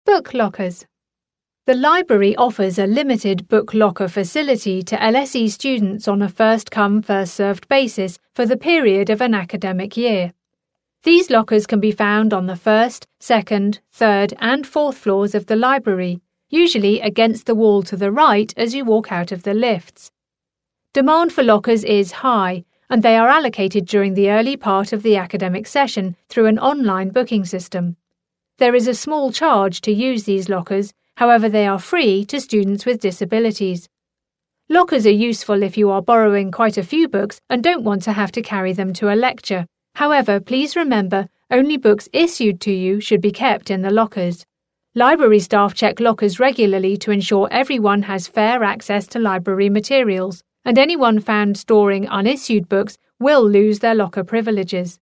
Book lockers. The library offers a limited book locker facility to LSE students on a first-come, first-served basis for the period of an academic year. These lockers can be found on the first, second, third and fourth floors of the library, usually against the wall to the right as you walk out of the lifts. Demand for lockers is high, and they are allocated during the early part of the academic session through an online booking system. There is a small charge to use these lockers, however they are free to students with disabilities. Lockers are useful if you are borrowing quite a few books and don't want to have to carry them to a lecture. However, please remember, only books issued to you should be kept in the lockers. Library staff check lockers regularly to ensure everyone has fair access to library materials, and anyone found storing unissued books will lose their locker privileges.